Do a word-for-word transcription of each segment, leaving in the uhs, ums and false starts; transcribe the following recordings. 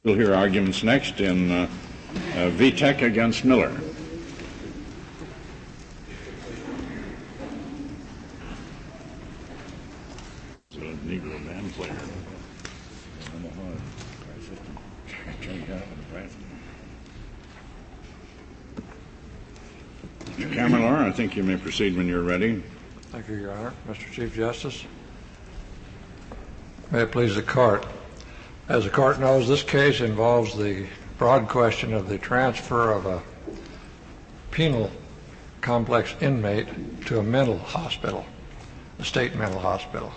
We'll hear arguments next in uh, uh, Vitek against Miller. It's a Negro band player. Mister Kammerlaw, I think you may proceed when you're ready. Thank you, Your Honor. Mister Chief Justice, may it please the Court. As the Court knows, this case involves the broad question of the transfer of a penal complex inmate to a mental hospital, a state mental hospital.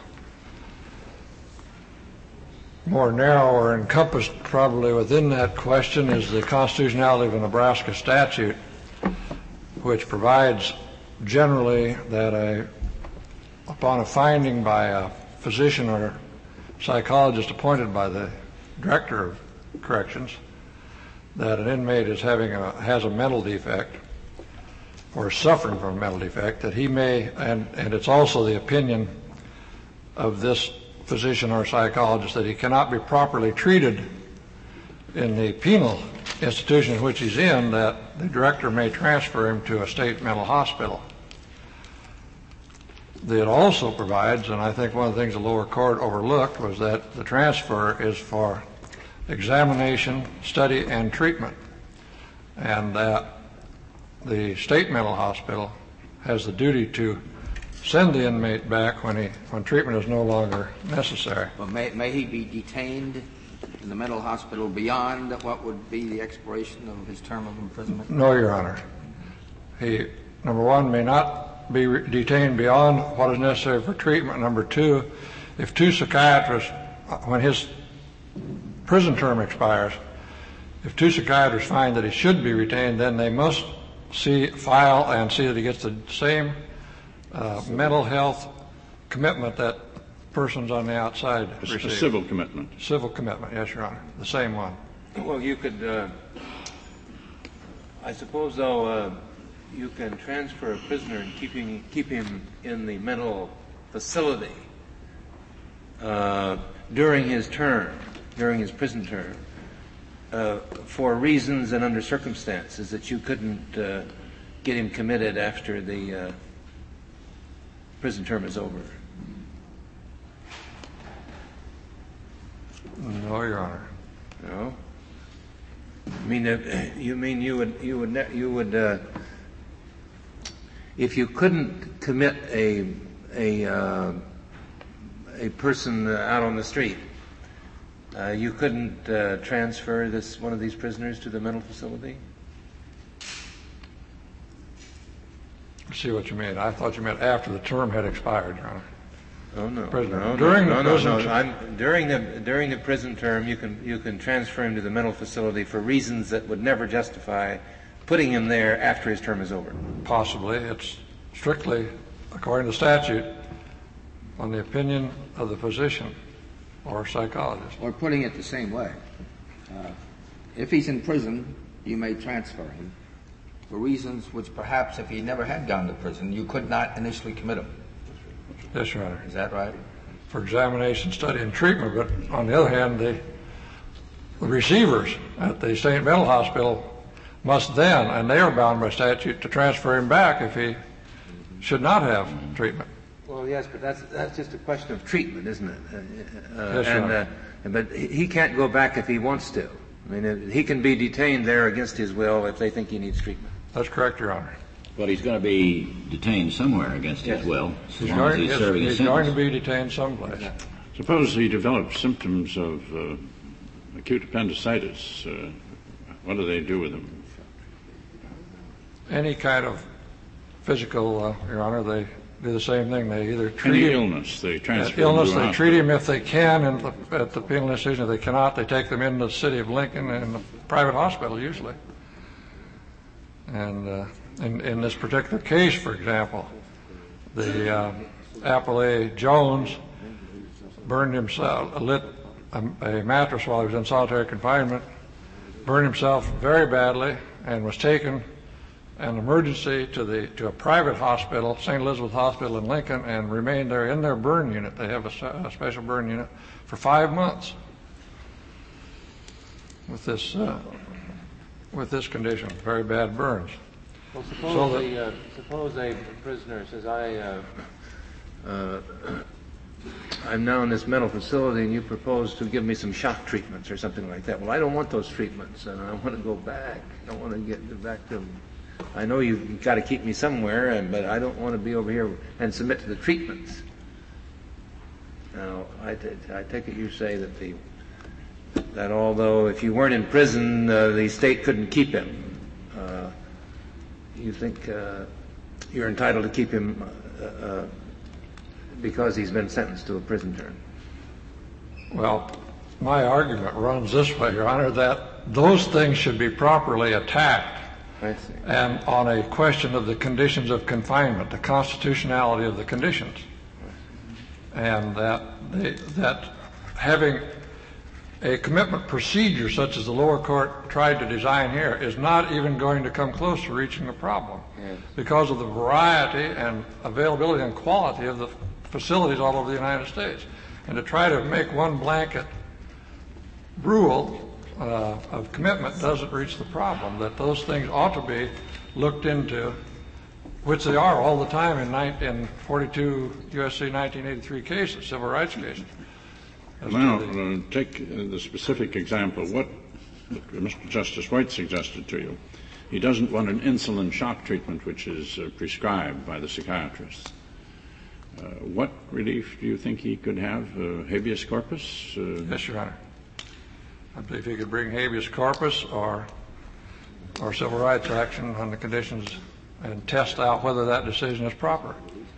More narrow or encompassed probably within that question is the constitutionality of a Nebraska statute, which provides generally that a, upon a finding by a physician or psychologist appointed by the director of corrections that an inmate is having a, has a mental defect or suffering from a mental defect, that he may, and, and it's also the opinion of this physician or psychologist that he cannot be properly treated in the penal institution in which he's in, that the director may transfer him to a state mental hospital. It also provides, and I think one of the things the lower court overlooked, was that the transfer is for examination, study, and treatment, and that the state mental hospital has the duty to send the inmate back when he when treatment is no longer necessary. Well, may, may he be detained in the mental hospital beyond what would be the expiration of his term of imprisonment? No, Your Honor. He, number one, may not be re- detained beyond what is necessary for treatment. Number two, if two psychiatrists, when his prison term expires, if two psychiatrists find that he should be retained, then they must see, file and see that he gets the same uh, mental health commitment that persons on the outside a, receive. A civil commitment. Civil commitment, yes, Your Honor. The same one. Well, you could, uh, I suppose, though, uh, you can transfer a prisoner and keep him, keep him in the mental facility uh, during his term, during his prison term, uh, for reasons and under circumstances that you couldn't uh, get him committed after the uh, prison term is over. No, Your Honor. No. I mean, uh, you mean you would you would ne- you would uh, if you couldn't commit a a uh, a person uh, out on the street, uh, you couldn't uh, transfer this one of these prisoners to the mental facility? I see what you mean. I thought you meant after the term had expired, Your Honor. Oh no! Prisoner. No, during no, the no, prison no. term. I'm, during the during the prison term, you can you can transfer him to the mental facility for reasons that would never justify putting him there after his term is over. Possibly. It's strictly, according to statute, on the opinion of the physician or psychologist. Or putting it the same way. Uh, if he's in prison, you may transfer him for reasons which perhaps if he never had gone to prison, you could not initially commit him. Yes, Your Honor. Is that right? For examination, study, and treatment. But on the other hand, the, the receivers at the state mental hospital must then, and they are bound by statute, to transfer him back if he should not have treatment. Well, yes, but that's that's just a question of treatment, isn't it? Uh, uh, yes, Your and, Honor. uh, but he can't go back if he wants to. I mean, he can be detained there against his will if they think he needs treatment. That's correct, Your Honor. But he's going to be detained somewhere against yes. his will, as He's, long going, as he's yes, serving he's a sentence. going to be detained someplace. Suppose he develops symptoms of uh, acute appendicitis. Uh, what do they do with him? Any kind of physical, uh, Your Honor, they do the same thing. They either treat Any him, illness, they transfer uh, illness, him to a they hospital. treat him if they can in the, at the penal institution. If they cannot, they take them into the city of Lincoln in a private hospital usually. And uh, in, in this particular case, for example, the uh, appellee Jones burned himself, lit a, a mattress while he was in solitary confinement, burned himself very badly, and was taken an emergency to the to a private hospital, Saint Elizabeth Hospital in Lincoln, and remained there in their burn unit. They have a, a special burn unit for five months. with this uh, with this condition, very bad burns. Well, suppose, So that- the, uh, suppose a prisoner says, I, uh, uh, I'm now in this mental facility and you propose to give me some shock treatments or something like that. Well, I don't want those treatments and I want to go back. I want to get back to, I know you've got to keep me somewhere, and, but I don't want to be over here and submit to the treatments. Now, I, t- I take it you say that the, that although if you weren't in prison, uh, the state couldn't keep him. Uh, you think uh, you're entitled to keep him uh, uh, because he's been sentenced to a prison term? Well, my argument runs this way, Your Honor, that those things should be properly attacked. I see. And on a question of the conditions of confinement, the constitutionality of the conditions. And that they, that having a commitment procedure such as the lower court tried to design here is not even going to come close to reaching the problem Yes. because of the variety and availability and quality of the facilities all over the United States. And to try to make one blanket rule uh, of commitment doesn't reach the problem, that those things ought to be looked into, which they are all the time in, ni- in forty-two U S C nineteen eighty-three cases, civil rights cases. As to Now, the- uh, take uh, the specific example. What Mister Justice White suggested to you. He doesn't want an insulin shock treatment, which is uh, prescribed by the psychiatrists. Uh, what relief do you think he could have? Uh, habeas corpus? Uh, Yes, Your Honor. I believe he could bring habeas corpus or or civil rights action on the conditions and test out whether that decision is proper.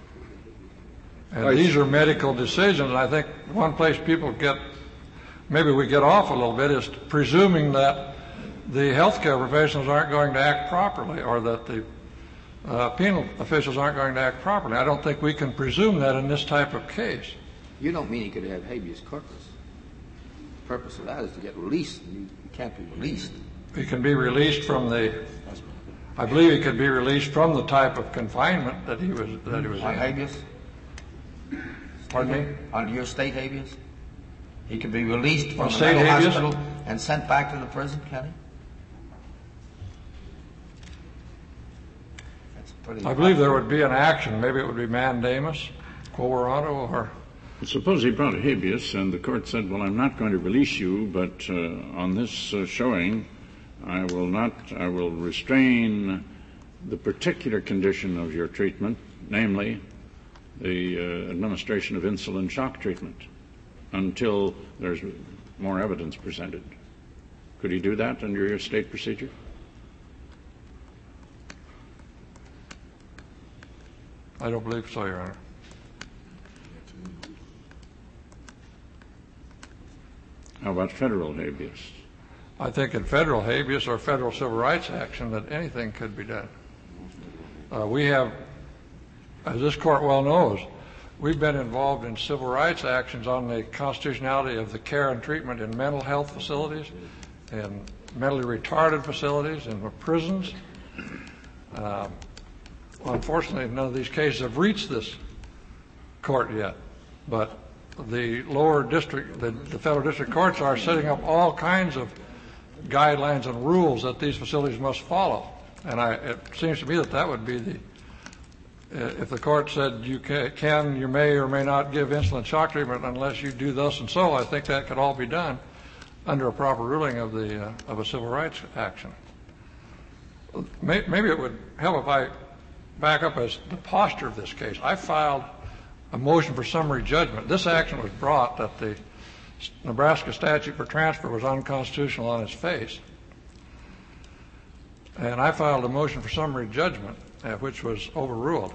And I these see. are medical decisions, and I think one place people get, maybe we get off a little bit, is presuming that the healthcare professionals aren't going to act properly or that the uh, penal officials aren't going to act properly. I don't think we can presume that in this type of case. You don't mean he could have habeas corpus. The purpose of that is to get released, and you, you can't be released. He can be released from the, I believe he could be released from the type of confinement that he was, that he was On in. habeas? Pardon me? On your state habeas? He can be released from On the state mental habeas? hospital and sent back to the prison, can he? That's pretty. I believe there would be an action, maybe it would be mandamus, quo warranto, or, Suppose he brought a habeas and the court said, well, I'm not going to release you, but uh, on this uh, showing, I will not, I will restrain the particular condition of your treatment, namely the uh, administration of insulin shock treatment, until there's more evidence presented. Could he do that under your state procedure? I don't believe so, Your Honor. How about federal habeas? I think in federal habeas or federal civil rights action that anything could be done. Uh, we have, as this court well knows, we've been involved in civil rights actions on the constitutionality of the care and treatment in mental health facilities, in mentally retarded facilities, in prisons. Uh, well, unfortunately, none of these cases have reached this court yet, but the lower district, the, the federal district courts are setting up all kinds of guidelines and rules that these facilities must follow. And I, it seems to me that that would be the, if the court said you can, can, you may or may not give insulin shock treatment unless you do thus and so, I think that could all be done under a proper ruling of the uh, of a civil rights action. May, maybe it would help if I back up as the posture of this case. I filed a motion for summary judgment. This action was brought that the Nebraska statute for transfer was unconstitutional on its face. And I filed a motion for summary judgment, uh, which was overruled.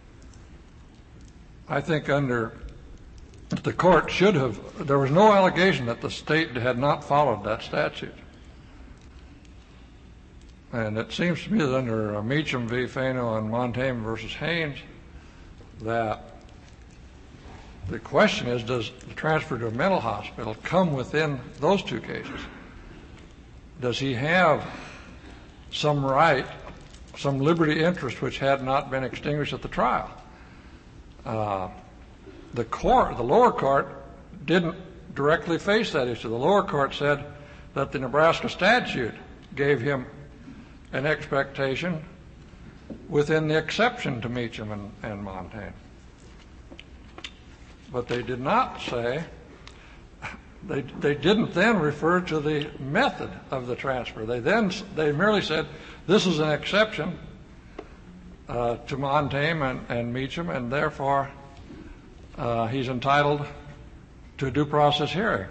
I think under the court should have, there was no allegation that the state had not followed that statute. And it seems to me that under uh, Meacham v. Fano and Montaigne versus Haynes, that the question is, does the transfer to a mental hospital come within those two cases? Does he have some right, some liberty interest which had not been extinguished at the trial? Uh, the court, the lower court, didn't directly face that issue. The lower court said that the Nebraska statute gave him an expectation within the exception to Meacham and, and Montaigne. But they did not say, they, they didn't then refer to the method of the transfer. They then, they merely said, this is an exception uh, to Montaigne and, and Meacham, and therefore uh, he's entitled to a due process hearing.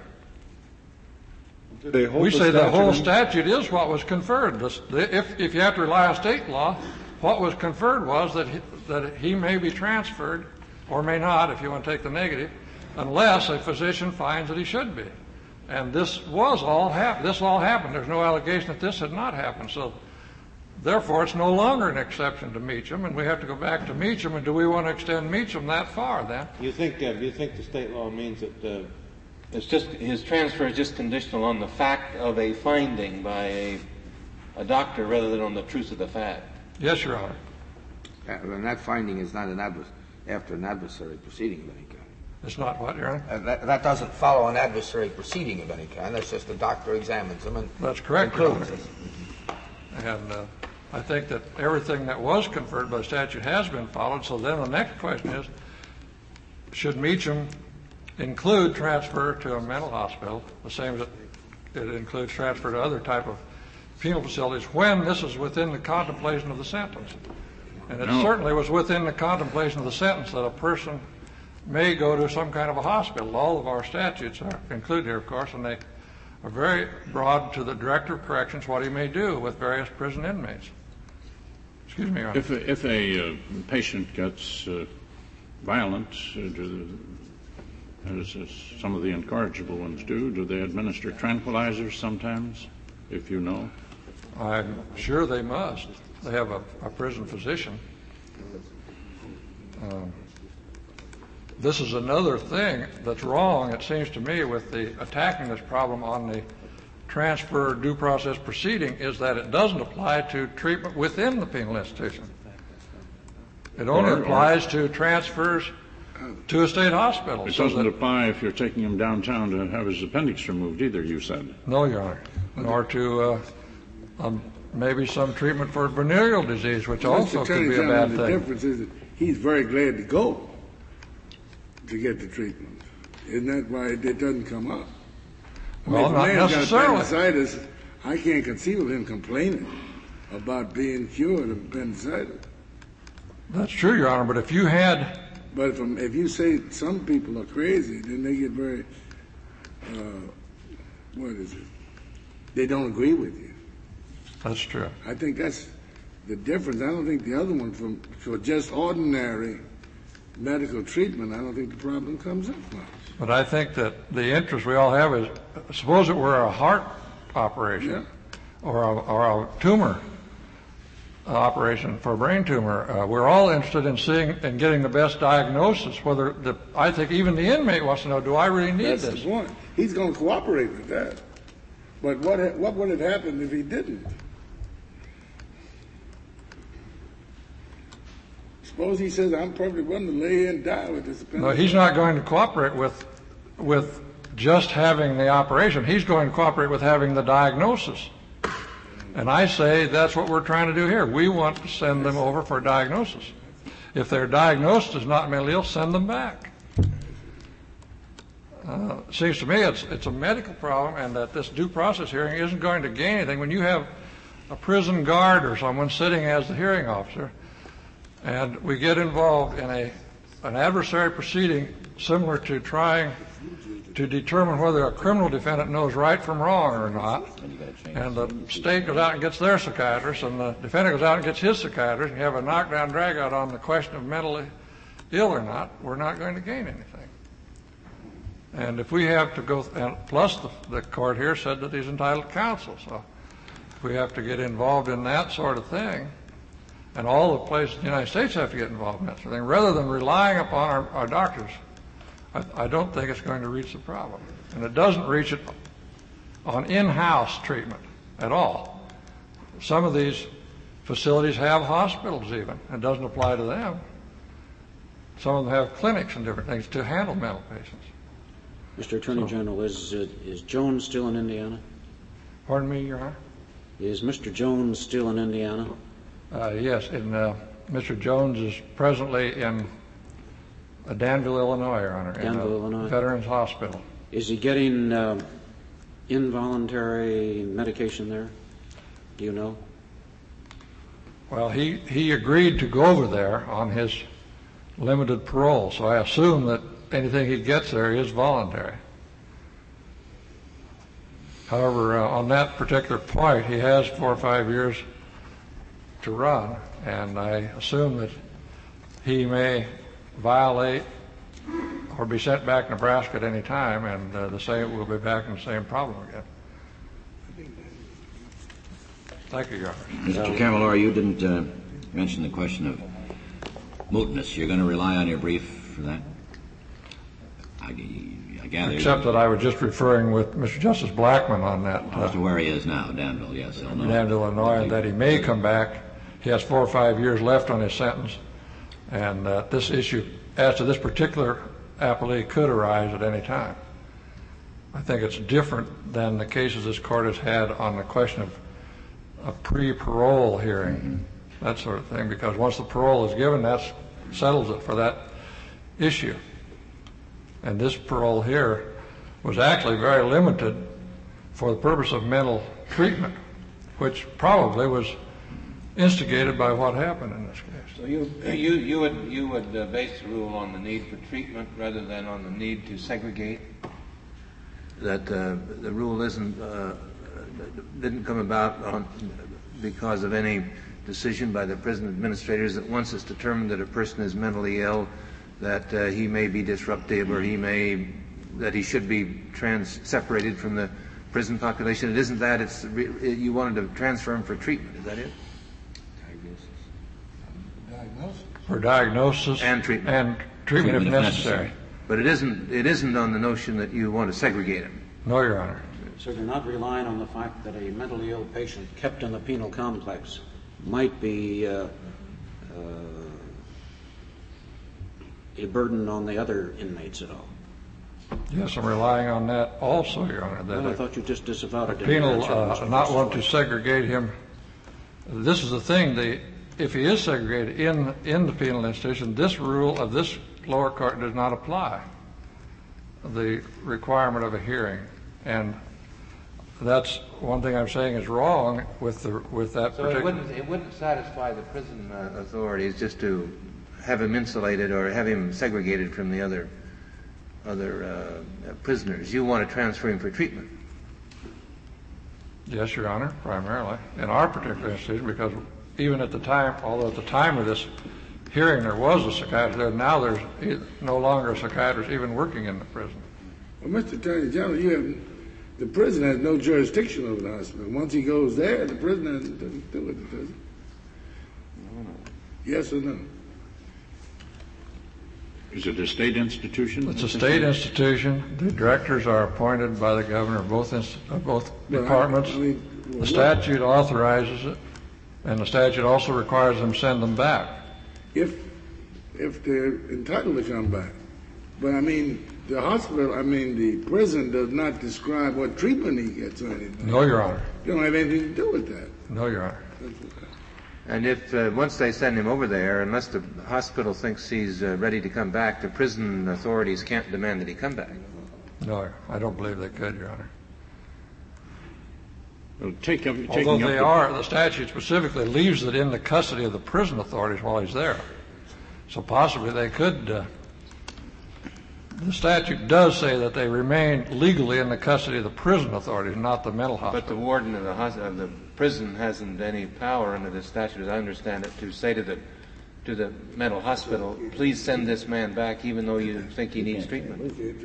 We say the whole statute is what was conferred. This, the, if, if you have to rely on state law, what was conferred was that he, that he may be transferred, or may not, if you want to take the negative, unless a physician finds that he should be. And this was all hap- This all happened. There's no allegation that this had not happened. So, therefore, it's no longer an exception to Meacham, and we have to go back to Meacham. And do we want to extend Meacham that far? Then you think uh, you think the state law means that uh, it's just his transfer is just conditional on the fact of a finding by a, a doctor rather than on the truth of the fact. Yes, Your Honor. Uh, and that finding is not an advers- after an adversary proceeding of any kind. It's not what, Your Honor? Uh, that, that doesn't follow an adversary proceeding of any kind. That's just the doctor examines them and That's correct, Your Honor. concludes it. And uh, I think that everything that was conferred by the statute has been followed. So then the next question is, should Meacham include transfer to a mental hospital, the same as it, it includes transfer to other type of penal facilities, when this is within the contemplation of the sentence? And it No. certainly was within the contemplation of the sentence that a person may go to some kind of a hospital. All of our statutes are included here, of course, and they are very broad to the Director of Corrections what he may do with various prison inmates. Excuse me, Your Honor. If a, if a uh, patient gets uh, violent, uh, do, as, as some of the incorrigible ones do, do they administer tranquilizers sometimes, if you know? I'm sure they must. They have a, a prison physician. Um, this is another thing that's wrong, it seems to me, with the attacking this problem on the transfer due process proceeding, is that it doesn't apply to treatment within the penal institution. It only Or- or- applies to transfers to a state hospital. It so doesn't that- apply if you're taking him downtown to have his appendix removed either, you said. No, Your Honor. Nor to uh, um, maybe some treatment for venereal disease, which also could be a bad The thing. difference is that he's very glad to go to get the treatment. Isn't that why it, it doesn't come up? I mean, Well, if a not man's necessarily. got appendicitis, I can't conceive of him complaining about being cured of appendicitis. That's true, Your Honor, but if you had But if, if you say some people are crazy, then they get very, uh, what is it? They don't agree with you. That's true. I think that's the difference. I don't think the other one, from for just ordinary medical treatment, I don't think the problem comes up much. But I think that the interest we all have is, suppose it were a heart operation Yeah. or, a, or a tumor operation for a brain tumor. Uh, we're all interested in seeing and getting the best diagnosis. Whether the, I think even the inmate wants to know, do I really need That's this? the point. He's going to cooperate with that. But what ha- what would have happened if he didn't? Suppose he says, I'm perfectly willing to lay here and die with this appendicitis. No, he's not going to cooperate with with just having the operation. He's going to cooperate with having the diagnosis. And I say that's what we're trying to do here. We want to send them over for diagnosis. If they're diagnosed as not mentally ill, send them back. Uh, it seems to me it's it's a medical problem, and that this due process hearing isn't going to gain anything. When you have a prison guard or someone sitting as the hearing officer, and we get involved in a an adversary proceeding similar to trying to determine whether a criminal defendant knows right from wrong or not, and the state goes out and gets their psychiatrist, and the defendant goes out and gets his psychiatrist, and you have a knockdown drag-out on the question of mentally ill or not, we're not going to gain anything. And if we have to go, and plus the, the court here said that he's entitled to counsel, so if we have to get involved in that sort of thing, and all the places in the United States have to get involved in that sort of thing, rather than relying upon our, our doctors, I, I don't think it's going to reach the problem. And it doesn't reach it on in-house treatment at all. Some of these facilities have hospitals even. It doesn't apply to them. Some of them have clinics and different things to handle mental patients. Mister Attorney General, is uh, is Jones still in Indiana? Pardon me, Your Honor? Is Mister Jones still in Indiana? Uh, yes, and uh, Mister Jones is presently in uh, Danville, Illinois, Your Honor. Danville, in, uh, Illinois. Veterans Hospital. Is he getting uh, involuntary medication there? Do you know? Well, he, he agreed to go over there on his limited parole, so I assume that anything he gets there is voluntary. However, uh, on that particular point, he has four or five years to run, and I assume that he may violate or be sent back to Nebraska at any time, and uh, the same will be back in the same problem again. Thank you, Your Honor. Mister Cavallaro, you didn't uh, mention the question of mootness. You're going to rely on your brief for that? I, I gather. Except that I was just referring with Mister Justice Blackmun on that. Uh, as to where he is now, Danville, yes, Illinois. Danville, Illinois, and that he may come back. He has four or five years left on his sentence, and uh, this issue, as to this particular appellee, could arise at any time. I think it's different than the cases this court has had on the question of a pre-parole hearing, mm-hmm. that sort of thing, because once the parole is given, that settles it for that issue. And this parole here was actually very limited for the purpose of mental treatment, which probably was instigated by what happened in this case. So you you you would you would uh, base the rule on the need for treatment rather than on the need to segregate? That uh, the rule isn't uh, didn't come about on, because of any decision by the prison administrators that once it's determined that a person is mentally ill, that uh, he may be disruptive or he may that he should be trans separated from the prison population. It isn't that. It's it, you wanted to transfer him for treatment. Is that it? Diagnosis. For diagnosis and treatment and treatment, treatment if necessary. necessary. But it isn't. It isn't on the notion that you want to segregate him. No, Your Honor. So you're not relying on the fact that a mentally ill patient kept in the penal complex might be uh, uh, a burden on the other inmates at all? Yes, I'm relying on that also, Your Honor. That well, I thought you just disavowed it. Penal, uh, not want to segregate him. This is the thing. The, if he is segregated in in the penal institution, this rule of this lower court does not apply. The requirement of a hearing, and that's one thing I'm saying is wrong with the with that so particular. it wouldn't it wouldn't satisfy the prison uh, authorities just to have him insulated or have him segregated from the other other uh, prisoners. You want to transfer him for treatment. Yes, Your Honor, primarily in our particular institution, because even at the time, although at the time of this hearing there was a psychiatrist there, now there's no longer a psychiatrist even working in the prison. Well, Mister Attorney General, you have. The prison has no jurisdiction over the hospital. Once he goes there, the prison doesn't do it, does it? No, no. Yes or no? Is it a state institution? It's a state institution. The directors are appointed by the governor of both inst- of both Well, departments. I mean, well, the statute authorizes it, and the statute also requires them to send them back. If if they're entitled to come back, but I mean. The hospital, I mean, the prison does not describe what treatment he gets or anything. No, Your Honor. You don't have anything to do with that. No, Your Honor. And if uh, once they send him over there, unless the hospital thinks he's uh, ready to come back, the prison authorities can't demand that he come back. No, I don't believe they could, Your Honor. Well, take up, Although they up the, are, the statute specifically leaves it in the custody of the prison authorities while he's there. So possibly they could. Uh, The statute does say that they remain legally in the custody of the prison authorities, not the mental hospital. But the warden of the, of the prison hasn't any power under the statute, as I understand it, to say to the to the mental hospital, please send this man back even though you think he needs treatment.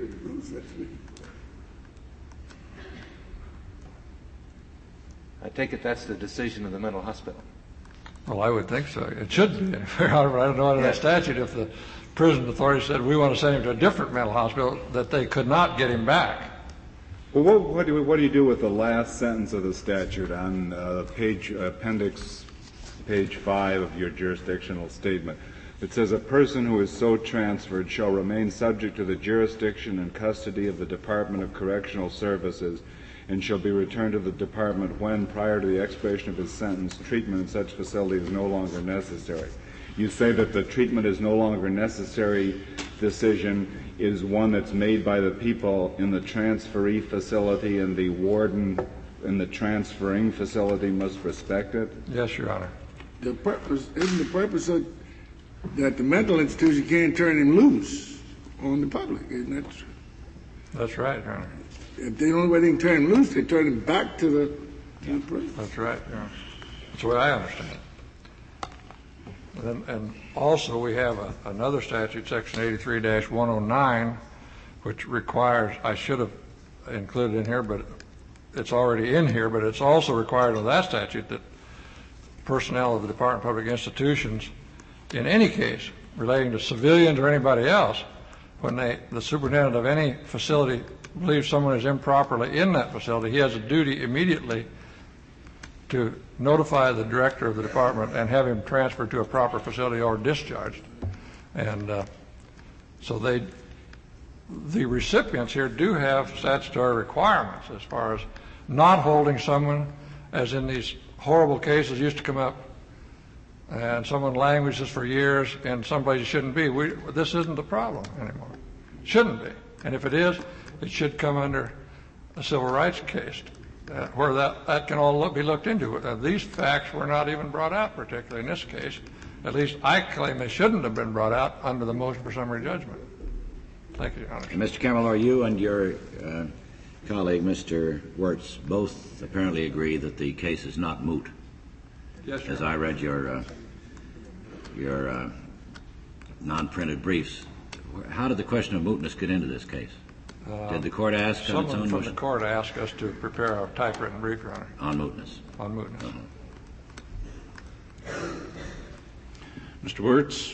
I take it that's the decision of the mental hospital. Well, I would think so. It should be. I don't know under Yeah. the statute if the prison authorities said we want to send him to a different mental hospital, that they could not get him back. Well, what, what, do, we, what do you do with the last sentence of the statute on uh, page appendix page five of your jurisdictional statement? It says a person who is so transferred shall remain subject to the jurisdiction and custody of the Department of Correctional Services and shall be returned to the department when, prior to the expiration of his sentence, treatment in such facility is no longer necessary. You say that the treatment is no longer necessary decision is one that's made by the people in the transferee facility, and the warden in the transferring facility must respect it? Yes, Your Honor. The purpose, isn't the purpose of, that the mental institution can't turn him loose on the public, isn't that true? That's right, Your Honor. If they don't know where they can turn him loose, they turn him back to the, to the prison. That's right, Your Honor. That's the way I understand it. And, and also we have a, another statute, Section eighty-three dash one oh nine, which requires, I should have included in here, but it's already in here, but it's also required of that statute that personnel of the Department of Public Institutions, in any case relating to civilians or anybody else, when they, the superintendent of any facility believes someone is improperly in that facility, he has a duty immediately to notify the director of the department and have him transferred to a proper facility or discharged. And uh, so they, the recipients here do have statutory requirements as far as not holding someone, as in these horrible cases used to come up, and someone languishes for years in some place it shouldn't be. We, this isn't the problem anymore. It shouldn't be. And if it is, it should come under a civil rights case uh, where that, that can all look, be looked into. Uh, these facts were not even brought out, particularly in this case. At least I claim they shouldn't have been brought out under the motion for summary judgment. Thank you, Your Honor. And Mister Camelor, you and your uh, colleague, Mister Wirtz, both apparently agree that the case is not moot. Yes, Your As Honor. I read your uh, your uh, non-printed briefs, how did the question of mootness get into this case? Uh, did the court ask on its Someone own from motion? the court asked us to prepare a typewritten brief, Your Honor, On mootness. on mootness. Uh-huh. Mister Wirtz.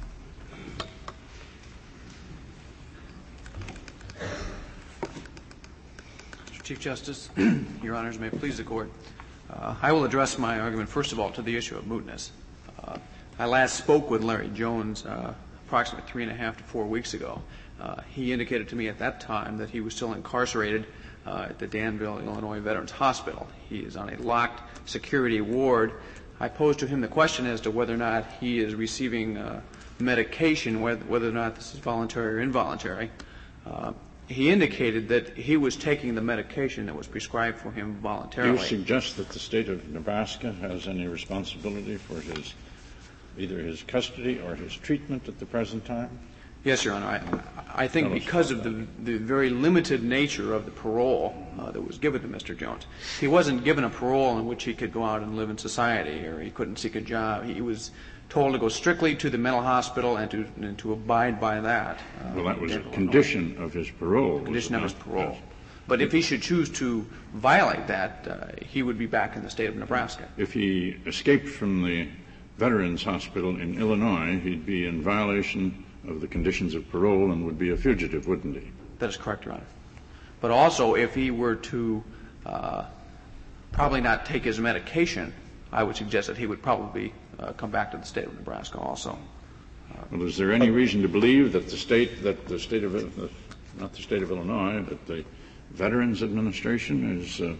Mister Chief Justice, Your Honors, may it please the Court. Uh, I will address my argument, first of all, to the issue of mootness. Uh, I last spoke with Larry Jones uh, approximately three and a half to four weeks ago. Uh, he indicated to me at that time that he was still incarcerated uh, at the Danville, Illinois Veterans Hospital. He is on a locked security ward. I posed to him the question as to whether or not he is receiving uh, medication, whether, whether or not this is voluntary or involuntary. Uh, he indicated that he was taking the medication that was prescribed for him voluntarily. Do you suggest that the state of Nebraska has any responsibility for his either his custody or his treatment at the present time? Yes, Your Honor. I, I think because of the, the very limited nature of the parole uh, that was given to Mister Jones, he wasn't given a parole in which he could go out and live in society, or he couldn't seek a job. He was told to go strictly to the mental hospital and to, and to abide by that. Uh, Well, that was a condition of his parole. condition of his parole. Yes. But if he should choose to violate that, uh, he would be back in the state of Nebraska. If he escaped from the Veterans Hospital in Illinois, he'd be in violation of the conditions of parole and would be a fugitive, wouldn't he? That is correct, Your Honor. But also, if he were to uh, probably not take his medication, I would suggest that he would probably uh, come back to the state of Nebraska also. Uh, Well, is there any reason to believe that the state, that the state of, uh, not the state of Illinois, but the Veterans Administration is uh,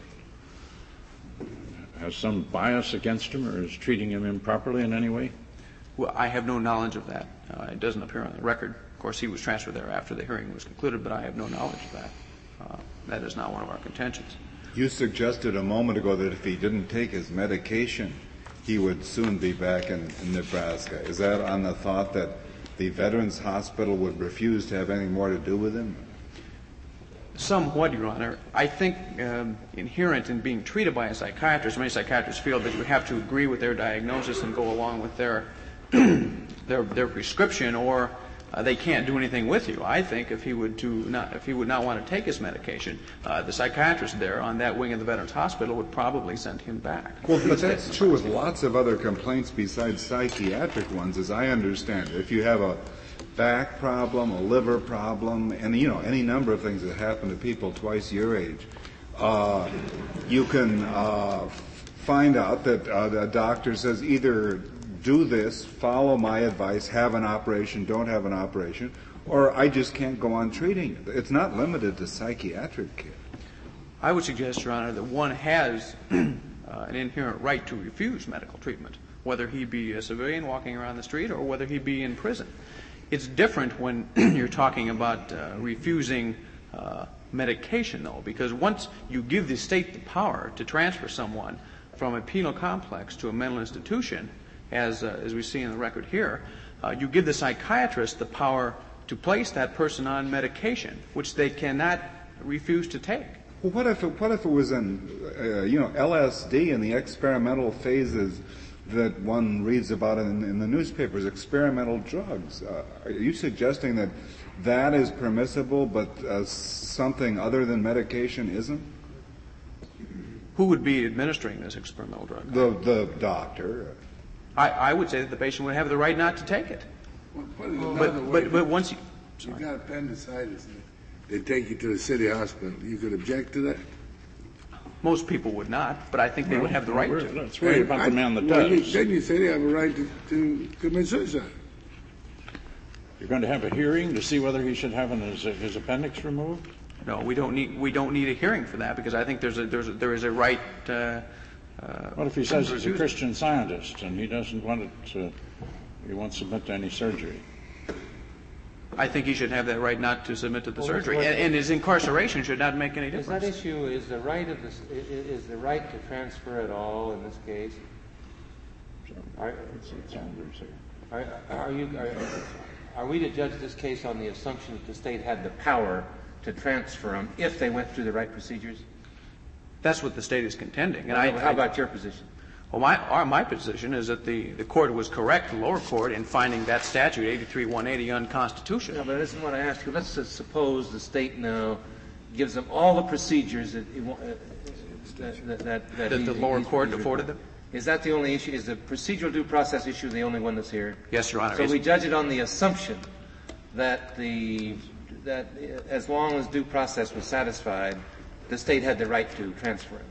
has some bias against him or is treating him improperly in any way? Well, I have no knowledge of that. Uh, it doesn't appear on the record. Of course, he was transferred there after the hearing was concluded, but I have no knowledge of that. Uh, that is not one of our contentions. You suggested a moment ago that if he didn't take his medication, he would soon be back in, in Nebraska. Is that on the thought that the Veterans Hospital would refuse to have anything more to do with him? Somewhat, Your Honor. I think um, inherent in being treated by a psychiatrist, many psychiatrists feel that you have to agree with their diagnosis and go along with their their, their prescription, or uh, they can't do anything with you. I think if he would to not if he would not want to take his medication, uh, the psychiatrist there on that wing of the Veterans Hospital would probably send him back. Well, but that's true with lots of other complaints besides psychiatric ones, as I understand it. If you have a back problem, a liver problem, and you know any number of things that happen to people twice your age, uh, you can uh, find out that uh, the doctor says either do this, follow my advice, have an operation, don't have an operation, or I just can't go on treating it. It's not limited to psychiatric care. I would suggest, Your Honor, that one has uh, an inherent right to refuse medical treatment, whether he be a civilian walking around the street or whether he be in prison. It's different when you're talking about uh, refusing uh, medication, though, because once you give the state the power to transfer someone from a penal complex to a mental institution, as uh, as we see in the record here, uh, you give the psychiatrist the power to place that person on medication, which they cannot refuse to take. Well, what if it, what if it was in, uh, you know, L S D in the experimental phases that one reads about in, in the newspapers, experimental drugs? Uh, are you suggesting that that is permissible, but uh, something other than medication isn't? Who would be administering this experimental drug? The the doctor. I, I would say that the patient would have the right not to take it. Well, put it But another way. but but once you You got appendicitis, and they take you to the city hospital. You could object to that? most people would not, but I think they would have the right to. Let's worry about the man that well, you- does. Then you say they have a right to, to commit suicide. You're going to have a hearing to see whether he should have an, his, his appendix removed? No, we don't need we don't need a hearing for that because I think there's a there's a, there is a right. Uh, uh, What if he says he's a refuse- Christian Scientist and he doesn't want it to, he won't submit to any surgery? I think he should have that right not to submit to the Well, surgery, what- and, and his incarceration should not make any Is that difference. issue, is the right of the, s- i- i- is the right to transfer at all in this case? Are, It's- it's Anders here. are, are you, are, are we to judge this case on the assumption that the state had the power to transfer them if they went through the right procedures? That's what the state is contending. And I, How I- about your position? Well, my our, my position is that the, the court was correct, the lower court, in finding that statute eighty-three one eighty unconstitutional. No, but this is what I asked you. Let's just suppose the state now gives them all the procedures that it, wa- uh, that, that, that, That he- the lower he's- court he's afforded required. them? Is that the only issue? Is the procedural due process issue the only one that's here? Yes, Your Honor. So It's- we judge it on the assumption that the that uh, as long as due process was satisfied, the state had the right to transfer him.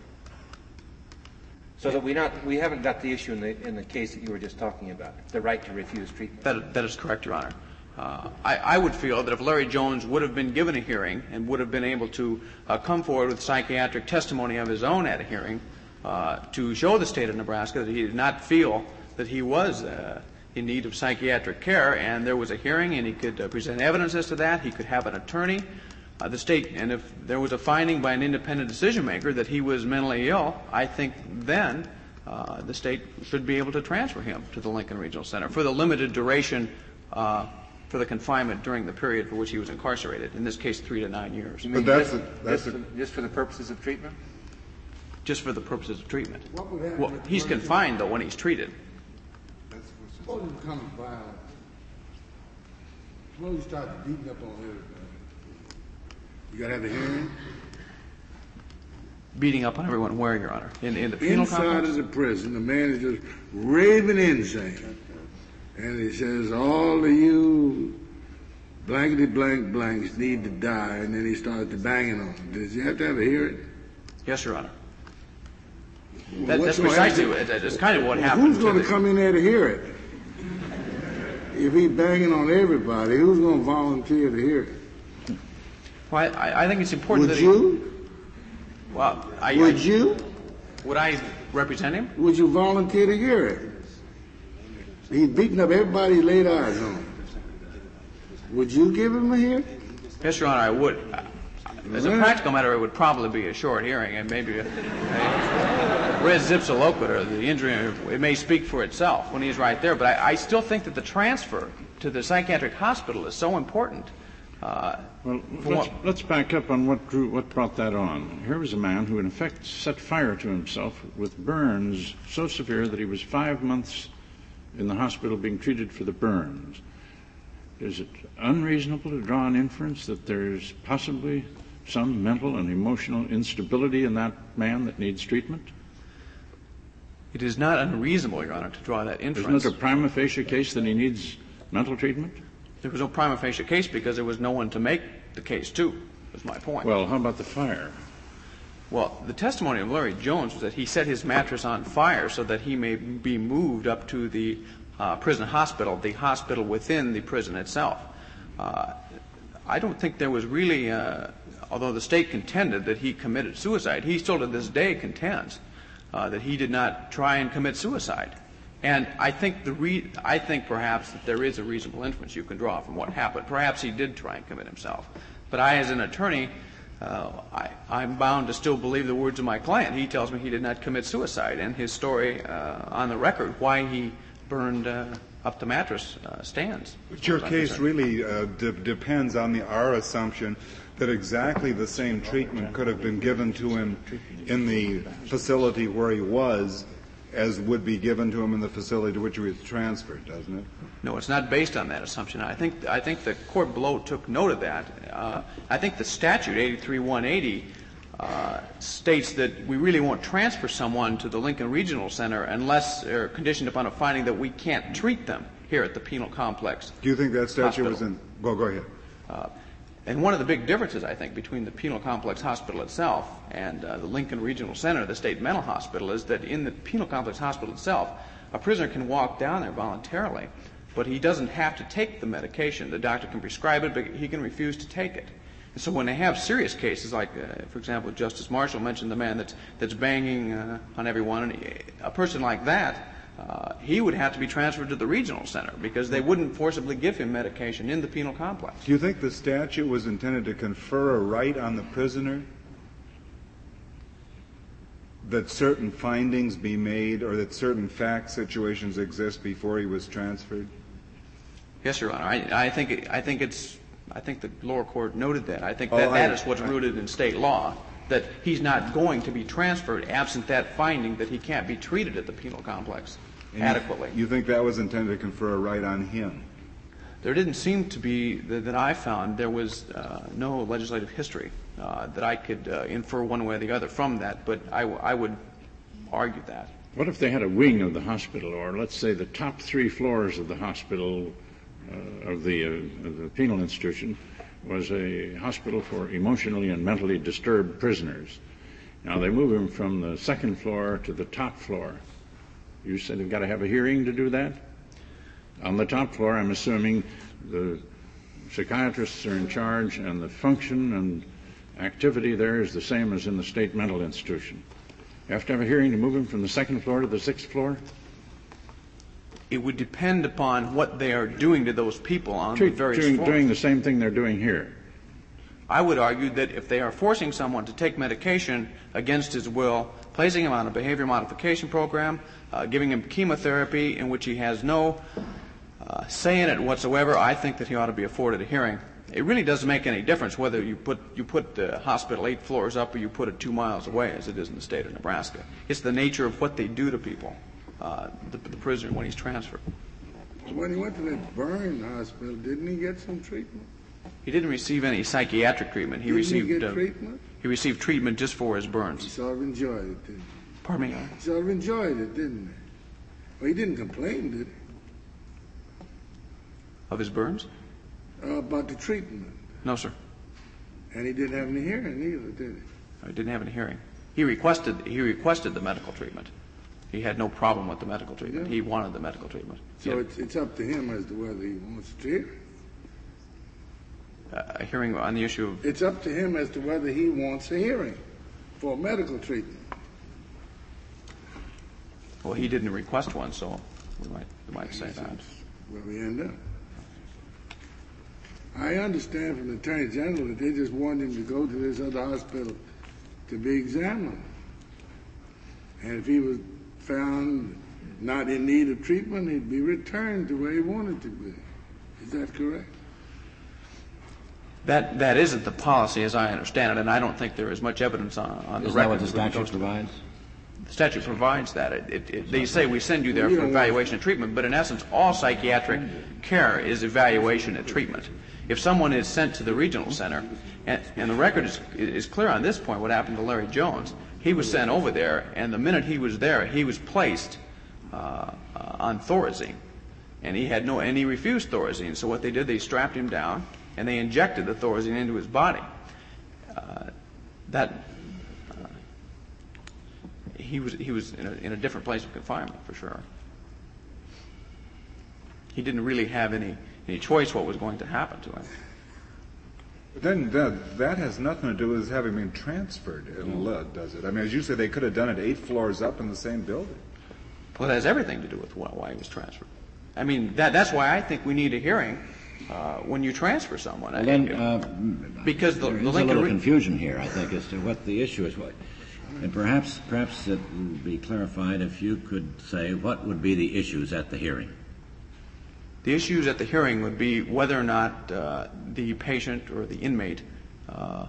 So that we not we haven't got the issue in the in the case that you were just talking about, the right to refuse treatment. That, that is correct, Your Honor. Uh, I, I would feel that if Larry Jones would have been given a hearing and would have been able to uh, come forward with psychiatric testimony of his own at a hearing uh, to show the state of Nebraska that he did not feel that he was uh, in need of psychiatric care, and there was a hearing and he could uh, present evidence as to that, he could have an attorney, uh, the state, and if there was a finding by an independent decision maker that he was mentally ill, I think then uh, the state should be able to transfer him to the Lincoln Regional Center for the limited duration uh, for the confinement during the period for which he was incarcerated, in this case three to nine years, You mean But that's just, a- that's just, a- for, just for the purposes of treatment? just for the purposes of treatment. What would happen Well, if he's one- confined, though, when he's treated. Suppose it becomes violent. Suppose you start beating up on everybody. You gotta have a hearing? Beating up on everyone where, Your Honor? In, in the penal Inside complex? of the prison, the man is just raving insane. And he says, all of you blankety blank blanks need to die. And then he started to banging on them. Does he have to have a hearing? Yes, Your Honor. Well, That, what's that's gonna precisely happen? what, that's kind of what Well, happened. who's to going to the- come in there to hear it? If he's banging on everybody, who's going to volunteer to hear it? Well, I, I think it's important Would that you? He, well, I, Would I, you? would I represent him? Would you volunteer to hear it? He's beating up everybody he laid eyes on. Would you give him a hearing? Yes, Your Honor, I would. As a Really? practical matter, it would probably be a short hearing, and maybe a, a res ipsa loquitur, or the injury, it may speak for itself when he's right there. But I, I still think that the transfer to the psychiatric hospital is so important. Uh, Well, for let's, what- let's back up on what drew, what brought that on. Here was a man who, in effect, set fire to himself with burns so severe that he was five months in the hospital being treated for the burns. Is it unreasonable to draw an inference that there's possibly some mental and emotional instability in that man that needs treatment? It is not unreasonable, Your Honor, to draw that inference. Isn't it a prima facie case that he needs mental treatment? There was no prima facie case because there was no one to make the case to, was my point. Well, how about the fire? Well, the testimony of Larry Jones was that he set his mattress on fire so that he may be moved up to the uh, prison hospital, the hospital within the prison itself. Uh, I don't think there was really uh, although the state contended that he committed suicide, he still to this day contends uh, that he did not try and commit suicide. And I think the re- I think perhaps that there is a reasonable inference you can draw from what happened. Perhaps he did try and commit himself. But I, as an attorney, uh, I, I'm bound to still believe the words of my client. He tells me he did not commit suicide, and his story uh, on the record why he burned uh, up the mattress uh, stands. But your case really uh, de- depends on the our assumption that exactly the same treatment could have been given to him in the facility where he was as would be given to him in the facility to which he was transferred, doesn't it? No, it's not based on that assumption. I think I think the court below took note of that. Uh, I think the statute, eighty-three one eighty, uh, states that we really won't transfer someone to the Lincoln Regional Center unless they're conditioned upon a finding that we can't treat them here at the penal complex. Do you think that statute hospital. was in? Well, go ahead. Uh, And one of the big differences, I think, between the penal complex hospital itself and uh, the Lincoln Regional Center, the state mental hospital, is that in the penal complex hospital itself, a prisoner can walk down there voluntarily, but he doesn't have to take the medication. The doctor can prescribe it, but he can refuse to take it. And so when they have serious cases, like, uh, for example, Justice Marshall mentioned the man that's, that's banging uh, on everyone, and he, a person like that, Uh, he would have to be transferred to the regional center because they wouldn't forcibly give him medication in the penal complex. Do you think the statute was intended to confer a right on the prisoner that certain findings be made or that certain fact situations exist before he was transferred? Yes, Your Honor. I, I think it, I think it's I think the lower court noted that. I think that oh, that I, is what's I, rooted in state law. That he's not going to be transferred absent that finding that he can't be treated at the penal complex adequately. You, you think that was intended to confer a right on him? There didn't seem to be, that, that I found, there was uh, no legislative history uh, that I could uh, infer one way or the other from that, but I, w- I would argue that. What if they had a wing of the hospital, or let's say the top three floors of the hospital, uh, of, the, uh, of the penal institution, was a hospital for emotionally and mentally disturbed prisoners. Now they move him from the second floor to the top floor. You said they've got to have a hearing to do that? On the top floor, I'm assuming the psychiatrists are in charge and the function and activity there is the same as in the state mental institution. You have to have a hearing to move him from the second floor to the sixth floor? It would depend upon what they are doing to those people on Treat, the various doing, floors. doing the same thing they're doing here. I would argue that if they are forcing someone to take medication against his will, placing him on a behavior modification program, uh, giving him chemotherapy in which he has no uh, say in it whatsoever, I think that he ought to be afforded a hearing. It really doesn't make any difference whether you put you put the hospital eight floors up or you put it two miles away, as it is in the state of Nebraska. It's the nature of what they do to people, uh, the, the prisoner when he's transferred. When he went to that burn hospital, didn't he get some treatment? He didn't receive any psychiatric treatment. He didn't received he get uh, treatment? He received treatment just for his burns. He sort of enjoyed it, didn't he? Pardon me? He sort of enjoyed it, didn't he? Well, he didn't complain, did he? Of his burns? Uh, about the treatment. No, sir. And he didn't have any hearing either, did he? He didn't have any hearing. He requested he requested the medical treatment. He had no problem with the medical treatment. Yeah. He wanted the medical treatment. So He had, it's, it's up to him as to whether he wants to hear. uh, a hearing on the issue of It's up to him as to whether he wants a hearing for medical treatment. well, he didn't request one, so we might we might say that. That's where we end up. I understand from the Attorney General that they just want him to go to this other hospital to be examined. And if he was found not in need of treatment, he'd be returned to where he wanted to be. Is that correct? That that isn't the policy, as I understand it, and I don't think there is much evidence on, on the Isn't that record. what the that statute goes to- provides? The statute provides that. It, it, it, they say we send you there Well, you for don't evaluation and treatment, but in essence, all psychiatric care is evaluation and treatment. If someone is sent to the regional center, and, and the record is, is clear on this point, what happened to Larry Jones, he was sent over there, and the minute he was there, he was placed uh, uh, on Thorazine, and he had no, and he refused Thorazine. So what they did, they strapped him down, and they injected the Thorazine into his body. Uh, that uh, he was he was in a, in a different place of confinement for sure. He didn't really have any any choice what was going to happen to him. Then that, that has nothing to do with having been transferred, does it? I mean, as you say, they could have done it eight floors up in the same building. Well, it has everything to do with why he was transferred. I mean, that, that's why I think we need a hearing uh, when you transfer someone. Well, then, uh, because the, there the is Lincoln a little Re- confusion here, I think, as to what the issue is. What, and perhaps, perhaps it would be clarified if you could say what would be the issues at the hearing. The issues at the hearing would be whether or not uh, the patient or the inmate uh,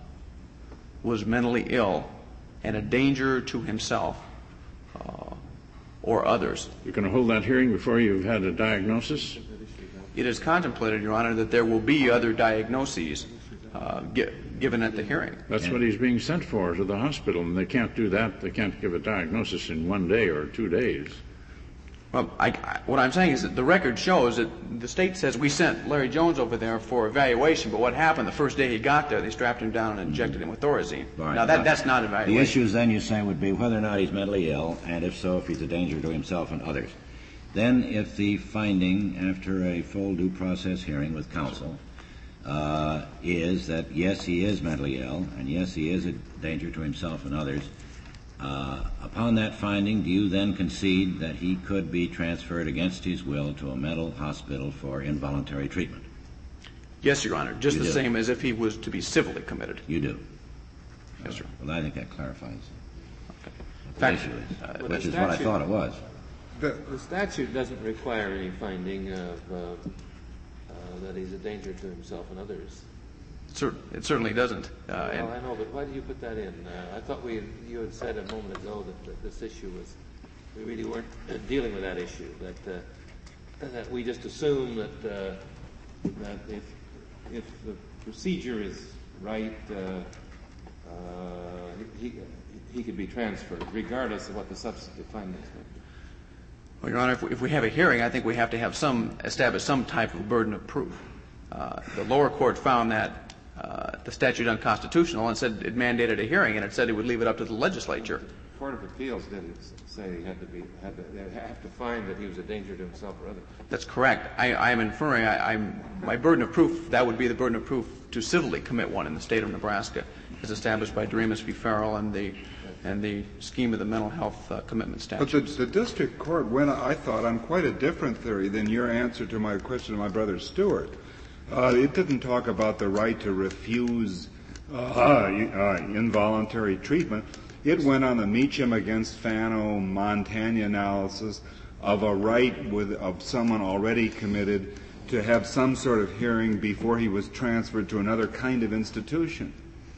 was mentally ill and a danger to himself uh, or others. You're going to hold that hearing before you've had a diagnosis? It is contemplated, Your Honor, that there will be other diagnoses uh, gi- given at the hearing. That's and what he's being sent for, to the hospital, and they can't do that. They can't give a diagnosis in one day or two days. Well, I, I, what I'm saying is that the record shows that the state says we sent Larry Jones over there for evaluation, but what happened the first day he got there, they strapped him down and injected him with Thorazine. Right. Now, that, that's not evaluation. The issues then, you say, would be whether or not he's mentally ill, and if so, if he's a danger to himself and others. Then, if the finding after a full due process hearing with counsel uh, is that, yes, he is mentally ill, and yes, he is a danger to himself and others, uh, upon that finding, do you then concede that he could be transferred against his will to a mental hospital for involuntary treatment? Yes, Your Honor, just You the do. same as if he was to be civilly committed. You do? Yes, sir. Well, I think that clarifies Okay. what the Fact- issue is, uh, which the is what I statute- thought it was. The statute doesn't require any finding of uh, uh, that he's a danger to himself and others. Cer- It certainly doesn't. Uh, and Well, I know, but why do you put that in? Uh, I thought we, you had said a moment ago that, that this issue was, we really weren't uh, dealing with that issue, that, uh, that we just assume that, uh, that if, if the procedure is right, uh, uh, he, he could be transferred, regardless of what the substantive findings may be. Well, Your Honor, if we, if we have a hearing, I think we have to have some, establish some type of burden of proof. Uh, the lower court found that uh, the statute unconstitutional and said it mandated a hearing, and it said it would leave it up to the legislature. The Court of Appeals didn't say he had to be, had to, they have to find that he was a danger to himself or others. That's correct. I, I am inferring, I, I'm, my burden of proof, that would be the burden of proof to civilly commit one in the state of Nebraska, as established by Dreamus v. Farrell and the and the scheme of the mental health uh, commitment statute. But the, the district court went, I thought, on quite a different theory than your answer to my question to my brother Stewart. Uh, it didn't talk about the right to refuse uh, uh, involuntary treatment. It went on the Meacham against Fano Montana analysis of a right with, of someone already committed to have some sort of hearing before he was transferred to another kind of institution.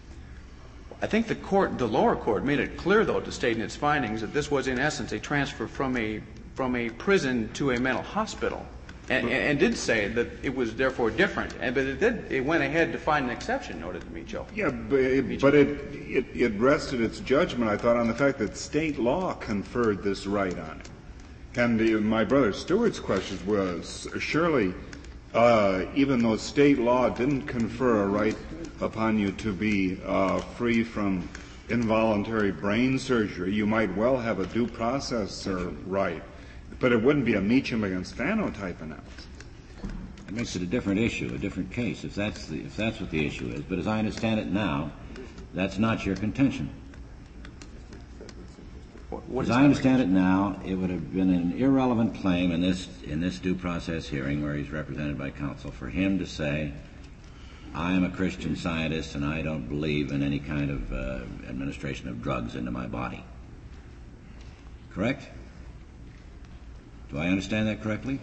I think the court, the lower court, made it clear, though, to state in its findings that this was, in essence, a transfer from a from a prison to a mental hospital, and, and, and did say that it was therefore different. And but it did, it went ahead to find an exception, noted Micho. Yeah, but it, but it, it it rested its judgment, I thought, on the fact that state law conferred this right on it. And the, my brother Stewart's question was surely, uh, even though state law didn't confer a right upon you to be uh, free from involuntary brain surgery, you might well have a due process uh, right, but it wouldn't be a Meacham against Fano type analysis. It makes it a different issue, a different case, if that's the, if that's what the issue is. But as I understand it now, that's not your contention. What As is I that? understand it now, it would have been an irrelevant claim in this in this due process hearing where he's represented by counsel for him to say, I am a Christian Scientist and I don't believe in any kind of uh, administration of drugs into my body. Correct? Do I understand that correctly?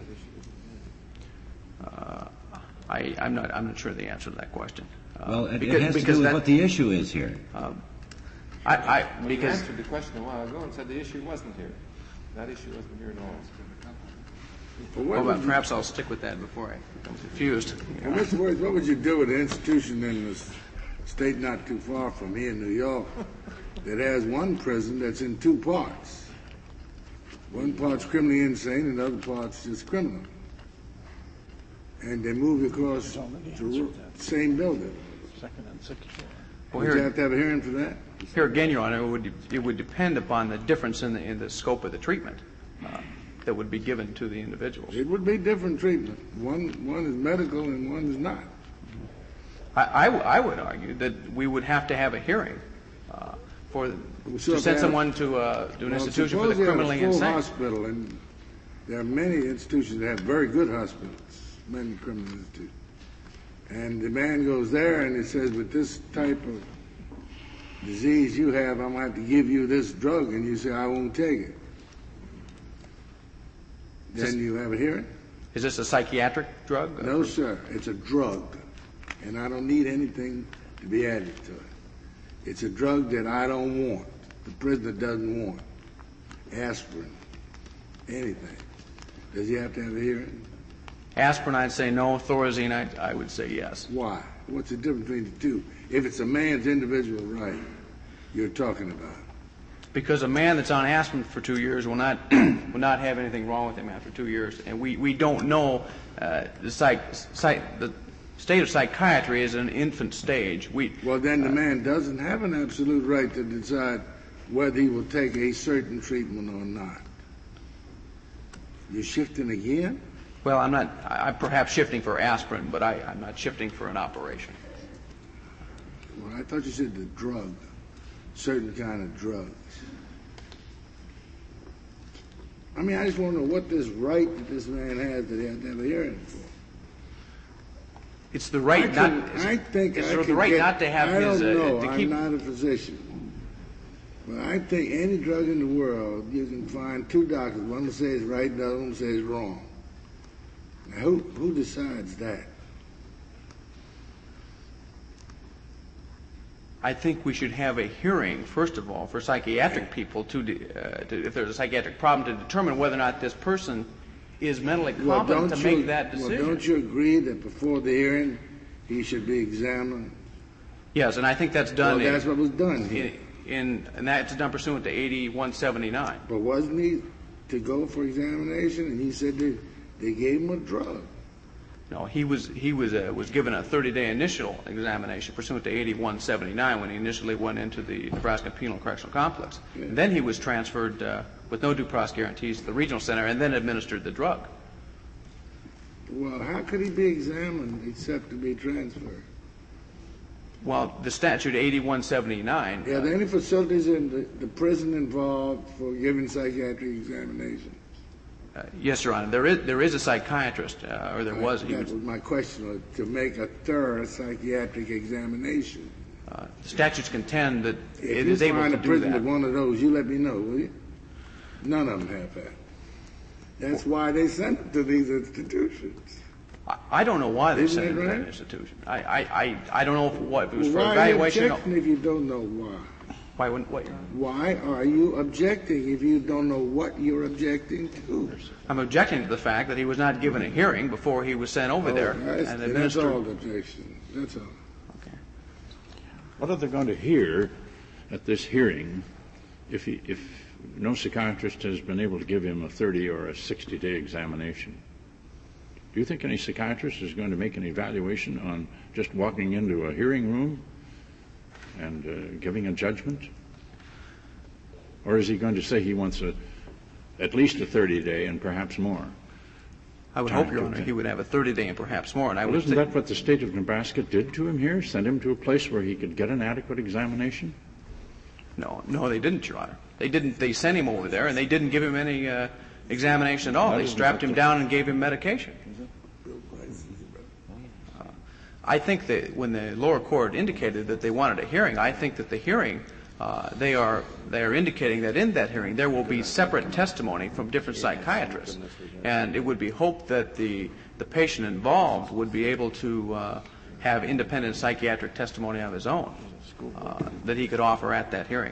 Uh, I, I'm not. I'm not sure the answer to that question. Uh, Well, it, because, it has to because do with that, what the issue is here. Um, I, I Well, because you answered the question a while ago and said the issue wasn't here. That issue wasn't here at all. Well, well, what would you- perhaps I'll stick with that before I become confused. Well, Mister Boyce, what would you do with an institution in the state not too far from here in New York that has one prison that's in two parts? One part's criminally insane and the other part's just criminal. And they move across the same building. Well, Would you here, have to have a hearing for that? here again, Your Honor, it would it would depend upon the difference in the in the scope of the treatment uh, that would be given to the individuals. It would be different treatment. One one is medical and one is not. I, I, w- I would argue that we would have to have a hearing uh, for So to if send they someone have- to, uh, to an Well, institution for the suppose you have a criminally full insane. hospital, and there are many institutions that have very good hospitals, many criminal institutions. And the man goes there and he says, with this type of disease you have, I'm going to have to give you this drug. And you say, I won't take it. Then This- you have a hearing? Is this a psychiatric drug? No, sir. It's a drug. And I don't need anything to be added to it. It's a drug that I don't want. The prisoner doesn't want. Aspirin. Anything. Does he have to have a hearing? Aspirin, I'd say no. Thorazine, I, I would say yes. Why? What's the difference between the two? If it's a man's individual right you're talking about. Because a man that's on aspirin for two years will not will not have anything wrong with him after two years, and we, we don't know uh, the psych, psych the state of psychiatry is an infant stage. We Well, then the man doesn't have an absolute right to decide whether he will take a certain treatment or not. You're shifting again? well, I'm not. I- I'm perhaps shifting for aspirin, but I, I'm not shifting for an operation. Well, I thought you said the drug, certain kind of drugs. I mean, I just want to know what this right that this man has that he has to have a hearing for. It's the right I not. can- it's, I think it's I the could right get- not to have I his. don't know. Uh, to I'm keep. not a physician. But I think any drug in the world, you can find two doctors. One will say it's right, the other one will say it's wrong. Now, who, who decides that? I think we should have a hearing, first of all, for psychiatric people to, de- uh, to if there's a psychiatric problem, to determine whether or not this person is mentally Well, competent don't to you, make that decision. Well, don't you agree that before the hearing, he should be examined? Yes, and I think that's done. Well, in- that's what was done here. in, in and that's done pursuant to eighty-one seventy-nine. But wasn't he to go for examination? And he said they, they gave him a drug. No, he was he was uh, was given a thirty-day initial examination pursuant to eighty-one seventy-nine when he initially went into the Nebraska Penal Correctional Complex. Yeah. And then he was transferred uh, with no due process guarantees to the regional center, and then administered the drug. Well, how could he be examined except to be transferred? Well, the statute eighty-one seventy-nine. Are there any facilities in the, the prison involved for giving psychiatric examinations? Uh, yes, Your Honor. There is there is a psychiatrist, uh, or there was. He That was, was my question, uh, to make a thorough psychiatric examination. uh, the statutes contend that If it you is able find to a do prison that. with one of those, you let me know, will you? None of them have that. That's why they sent it to these institutions. I, I don't know why they Isn't sent it it to that right? institution. I, I, I, I don't know if, what, if it was Well, for why are you evaluation. objecting if you don't know why? Why wouldn't what? Your Honor? Why are you objecting if you don't know what you're objecting to? I'm objecting to the fact that he was not given a hearing before he was sent over there Oh, that's, and that's administered. all the objection. That's all. Okay. What are they going to hear at this hearing if he, if no psychiatrist has been able to give him a thirty or a sixty-day examination? Do you think any psychiatrist is going to make an evaluation on just walking into a hearing room and uh, giving a judgment? Or is he going to say he wants a, at least a thirty-day and perhaps more? I would Time hope, Your to Honor, think. he would have a thirty-day and perhaps more. And I Well, would isn't think, that what the state of Nebraska did to him here? Send him to a place where he could get an adequate examination? no, no, they didn't, Your Honor. They didn't. They sent him over there, and they didn't give him any uh, examination at all. That They isn't strapped what him the- down and gave him medication. Uh, I think that when the lower court indicated that they wanted a hearing, I think that the hearing, uh, they are they are indicating that in that hearing there will be separate testimony from different psychiatrists, and it would be hoped that the the patient involved would be able to uh, have independent psychiatric testimony of his own uh, that he could offer at that hearing.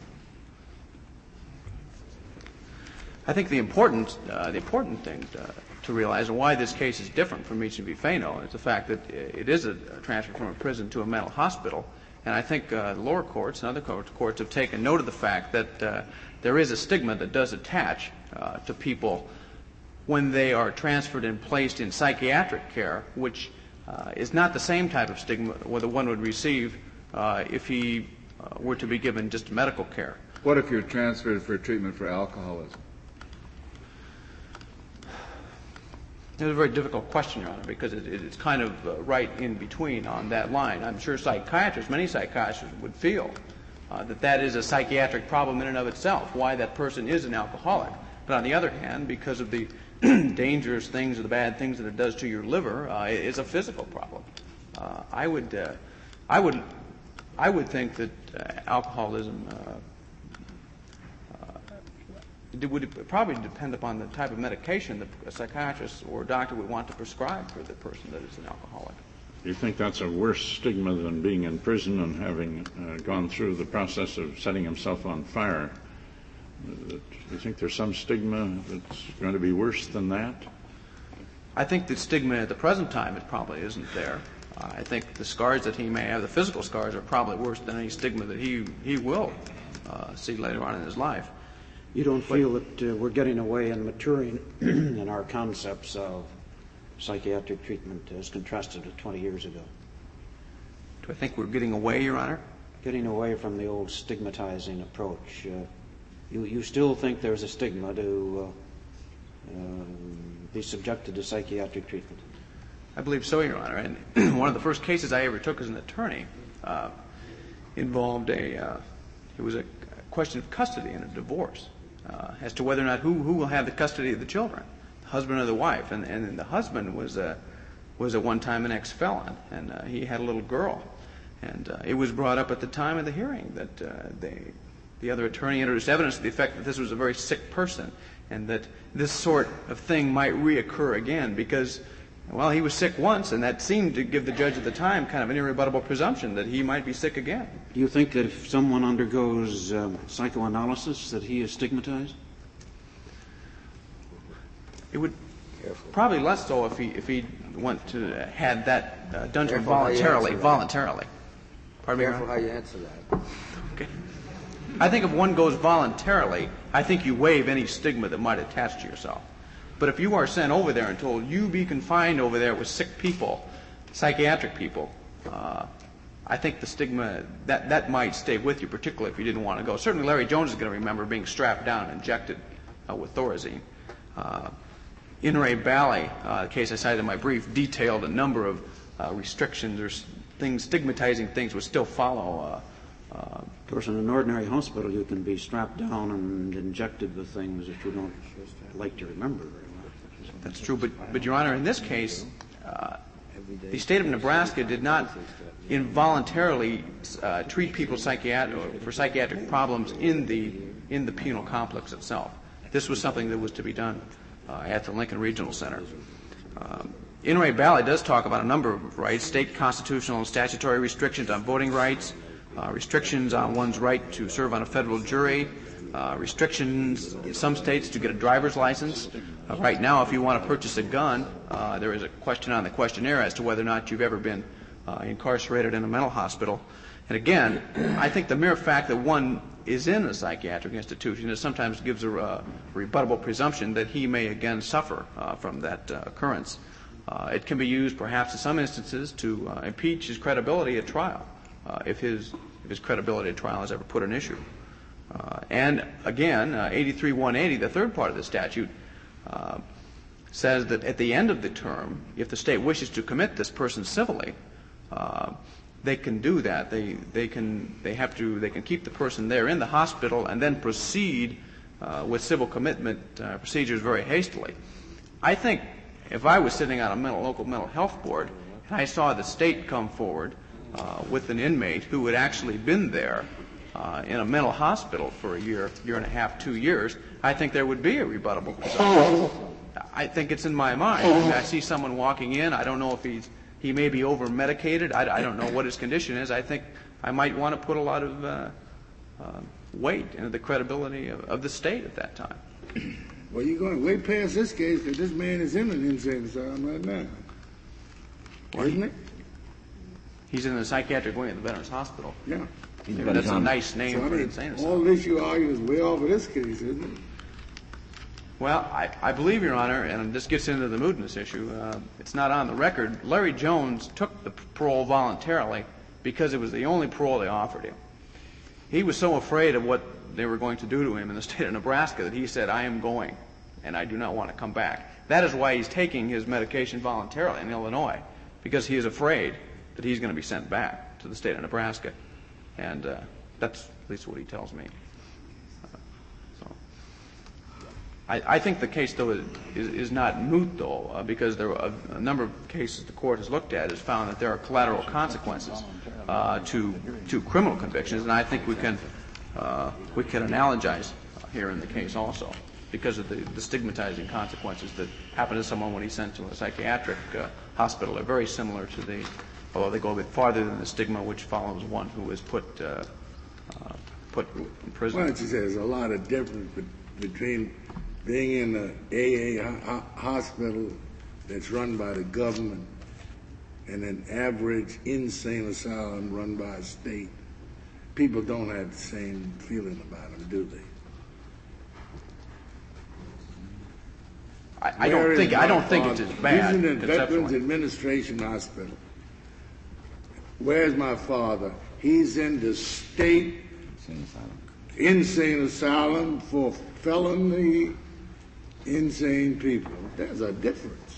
I think the important uh, the important thing to, to realize, and why this case is different from Meacham v. Fano, is the fact that it is a, a transfer from a prison to a mental hospital. And I think uh, the lower courts and other courts, courts have taken note of the fact that uh, there is a stigma that does attach uh, to people when they are transferred and placed in psychiatric care, which uh, is not the same type of stigma whether one would receive uh, if he uh, were to be given just medical care. What if you're transferred for treatment for alcoholism? It's a very difficult question, Your Honor, because it, it, it's kind of uh, right in between on that line. I'm sure psychiatrists, many psychiatrists, would feel uh, that that is a psychiatric problem in and of itself, why that person is an alcoholic. But on the other hand, because of the dangerous things or the bad things that it does to your liver, uh, it, it's a physical problem. Uh, I would, uh, I would, I would think that uh, alcoholism. Uh, It would probably depend upon the type of medication that a psychiatrist or a doctor would want to prescribe for the person that is an alcoholic. Do you think that's a worse stigma than being in prison and having uh, gone through the process of setting himself on fire? Do you think there's some stigma that's going to be worse than that? I think the stigma at the present time, it probably isn't there. Uh, I think the scars that he may have, the physical scars, are probably worse than any stigma that he, he will uh, see later on in his life. You don't feel that uh, we're getting away and maturing in our concepts of psychiatric treatment as contrasted to twenty years ago? Do I think we're getting away, Your Honor? Getting away from the old stigmatizing approach. Uh, you, you still think there's a stigma to uh, uh, be subjected to psychiatric treatment? I believe so, Your Honor. And one of the first cases I ever took as an attorney uh, involved a, uh, it was a question of custody in a divorce. Uh, as to whether or not who, who will have the custody of the children, the husband or the wife. And, and the husband was a, was at one time an ex-felon, and uh, he had a little girl. And uh, it was brought up at the time of the hearing that uh, they, the other attorney introduced evidence to the effect that this was a very sick person and that this sort of thing might reoccur again because, well, he was sick once, and that seemed to give the judge at the time kind of an irrebuttable presumption that he might be sick again. Do you think that if someone undergoes um, psychoanalysis that he is stigmatized? It would probably less so if he if he went to uh, had that uh, done to him voluntarily. Voluntarily. Pardon me. Careful how you answer that. Okay. I think if one goes voluntarily, I think you waive any stigma that might attach to yourself. But if you are sent over there and told you be confined over there with sick people, psychiatric people, uh, I think the stigma, that, that might stay with you, particularly if you didn't want to go. Certainly Larry Jones is going to remember being strapped down and injected uh, with Thorazine. Uh, In Ray Bally, uh, the case I cited in my brief, detailed a number of uh, restrictions or things, stigmatizing things would still follow. Uh, uh, of course, in an ordinary hospital, you can be strapped down and injected with things that you don't like to remember very well. That's true, but, but Your Honor, in this case, uh, the state of Nebraska did not involuntarily uh, treat people psychiatric, for psychiatric problems in the in the penal complex itself. This was something that was to be done uh, at the Lincoln Regional Center. Um, In Ray Bally does talk about a number of rights, state constitutional and statutory restrictions on voting rights, uh, restrictions on one's right to serve on a federal jury, uh, restrictions in some states to get a driver's license. Uh, right now, if you want to purchase a gun, uh, there is a question on the questionnaire as to whether or not you've ever been uh, incarcerated in a mental hospital. And again, I think the mere fact that one is in a psychiatric institution it sometimes gives a uh, rebuttable presumption that he may again suffer uh, from that uh, occurrence. Uh, it can be used perhaps in some instances to uh, impeach his credibility at trial, uh, if his if his credibility at trial is ever put in issue. Uh, and again, uh, eighty-three one eighty, the third part of the statute, uh, says that at the end of the term, if the state wishes to commit this person civilly, uh, they can do that. They they can they have to they can keep the person there in the hospital and then proceed uh, with civil commitment uh, procedures very hastily. I think if I was sitting on a mental, local mental health board and I saw the state come forward uh, with an inmate who had actually been there uh, in a mental hospital for a year, year and a half, two years, I think there would be a rebuttable presumption. I think it's in my mind. I mean, I see someone walking in. I don't know if he's he may be over-medicated. I, I don't know what his condition is. I think I might want to put a lot of uh, uh, weight into the credibility of, of the state at that time. Well, you're going way past this case that this man is in an insane asylum right now. Well, isn't it? He's in the psychiatric wing at the Veterans Hospital. Yeah. Maybe that's a nice name so, for I mean, an insane asylum. All this you argue is way off of this case, isn't it? Well, I, I believe, Your Honor, and this gets into the mootness issue, uh, it's not on the record. Larry Jones took the parole voluntarily because it was the only parole they offered him. He was so afraid of what they were going to do to him in the state of Nebraska that he said, I am going. and I do not want to come back. That is why he's taking his medication voluntarily in Illinois, because he is afraid that he's going to be sent back to the state of Nebraska. And uh, that's at least what he tells me. Uh, so I, I think the case, though, is, is, is not moot, though, uh, because there are a, a number of cases the court has looked at has found that there are collateral consequences uh, to to criminal convictions, and I think we can uh, we can analogize here in the case also, because of the, the stigmatizing consequences that happen to someone when he's sent to a psychiatric uh, hospital are very similar to the, although they go a bit farther than the stigma which follows one who is put uh, uh, put in prison. Why don't you say there's a lot of difference be- between being in an A A ho- hospital that's run by the government and an average insane asylum run by a state. People don't have the same feeling about them, do they? I, I don't think I don't think it's as bad. He's in the Veterans Administration Hospital. Where's my father? He's in the state insane asylum, insane asylum for felony insane people. There's a difference.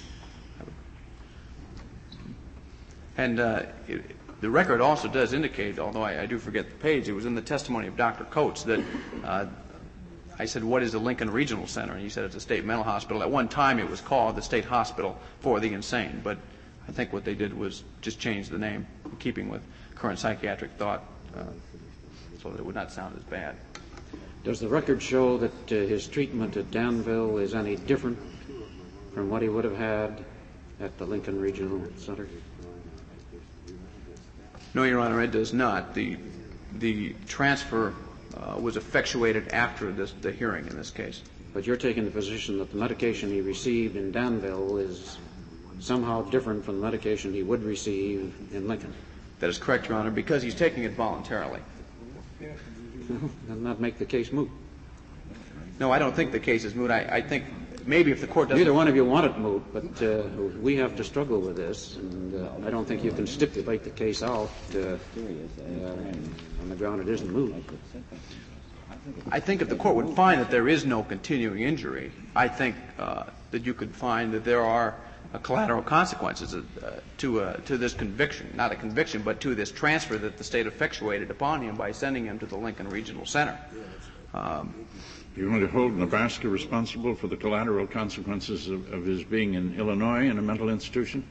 And uh, it, the record also does indicate, although I, I do forget the page, it was in the testimony of Doctor Coates that uh, I said, what is the Lincoln Regional Center? And he said it's a state mental hospital. At one time it was called the State Hospital for the Insane, but I think what they did was just change the name in keeping with current psychiatric thought uh, so that it would not sound as bad. Does the record show that uh, his treatment at Danville is any different from what he would have had at the Lincoln Regional Center? No, Your Honor, it does not. The the transfer uh, was effectuated after this, the hearing in this case. But you're taking the position that the medication he received in Danville is somehow different from the medication he would receive in Lincoln. That is correct, Your Honor, because he's taking it voluntarily. Doesn't that make the case moot? No, I don't think the case is moot. I, I think maybe if the court doesn't... Neither one of you want it moot, but uh, we have to struggle with this, and uh, I don't think you can stipulate the case out uh, uh, on the ground it isn't moot. I think if the court would find that there is no continuing injury, I think uh, that you could find that there are uh, collateral consequences uh, to uh, to this conviction, not a conviction, but to this transfer that the state effectuated upon him by sending him to the Lincoln Regional Center. Um, You want to hold Nebraska responsible for the collateral consequences of, of his being in Illinois in a mental institution?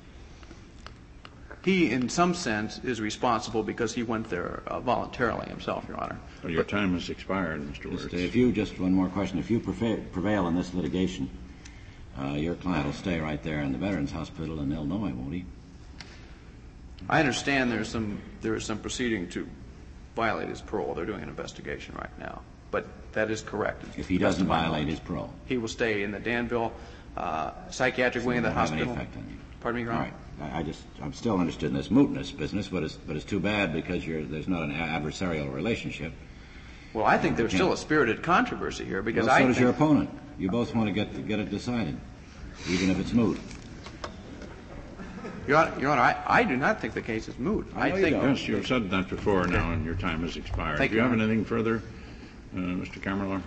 He, in some sense, is responsible because he went there uh, voluntarily himself, Your Honor. Well, your time has expired, Mister Wirtz. If you, just one more question, if you prevail, prevail in this litigation, uh, your client will stay right there in the Veterans Hospital in Illinois, won't he? I understand there's some there is some proceeding to violate his parole. They're doing an investigation right now. But that is correct. If he doesn't violate his parole, he will stay in the Danville uh, psychiatric wing of the hospital. Have any effect on you. Pardon me, Your Honor? All right. I, I just, I'm still interested in this mootness business, but it's, but it's too bad because you're, there's not an adversarial relationship. Well, I think there's still a spirited controversy here because well, so I does think your opponent. You both want to get get it decided, even if it's moot. Your Honor, Your Honor I, I do not think the case is moot. I, I think you yes, you've said that before now, and your time has expired. Thank Do you you, have Your Honor. anything further, uh, Mister Kammerler?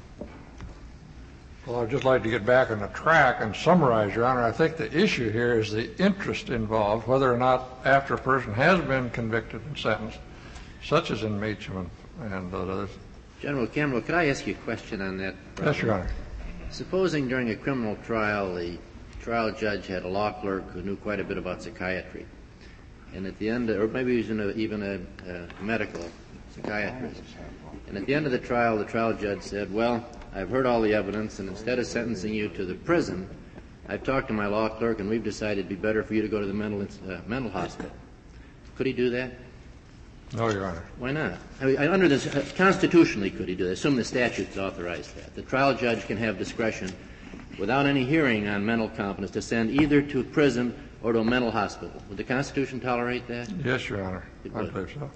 Well, I'd just like to get back on the track and summarize, Your Honor. I think the issue here is the interest involved, whether or not after a person has been convicted and sentenced, such as in Meacham and, and others. General Campbell, could I ask you a question on that? Yes, Your Honor. Supposing during a criminal trial the trial judge had a law clerk who knew quite a bit about psychiatry, and at the end, or maybe he was in a, even a, a medical psychiatrist, and at the end of the trial, the trial judge said, well, I've heard all the evidence, and instead of sentencing you to the prison, I've talked to my law clerk, and we've decided it'd be better for you to go to the mental uh, mental hospital. Could he do that? No, Your Honor. Why not? I mean, under this, uh, constitutionally, could he do that? Assume the statutes authorize that. The trial judge can have discretion, without any hearing on mental competence, to send either to prison or to a mental hospital. Would the Constitution tolerate that? Yes, Your Honor. It I would. believe so.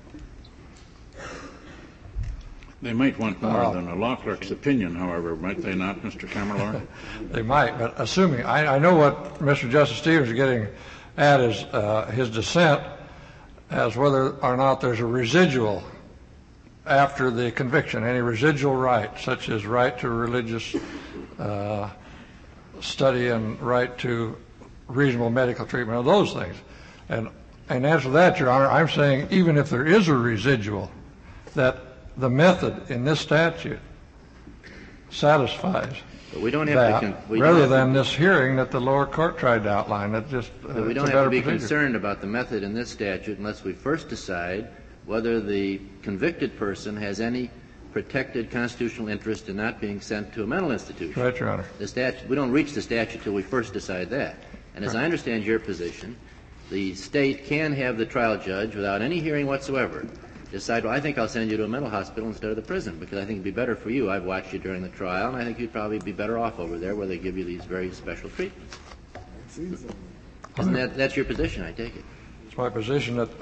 They might want more Well, than a law clerk's opinion, however, might they not, Mister Kammerler? They might, but assuming, I, I know what Mister Justice Stevens is getting at is uh, his dissent as whether or not there's a residual after the conviction, any residual right, such as right to religious uh, study and right to reasonable medical treatment of those things. And in answer to that, Your Honor, I'm saying even if there is a residual, that the method in this statute satisfies But we don't have that, to con- we rather don't have than to, this hearing that the lower court tried to outline. That just uh, but we don't it's a have better to be procedure. concerned about the method in this statute unless we first decide whether the convicted person has any protected constitutional interest in not being sent to a mental institution. Right, Your Honor. The statute, we don't reach the statute till we first decide that. And as I understand your position, the state can have the trial judge, without any hearing whatsoever, decide, well, I think I'll send you to a mental hospital instead of the prison because I think it'd be better for you. I've watched you during the trial, and I think you'd probably be better off over there where they give you these very special treatments. Isn't that, that's your position, I take it? It's my position that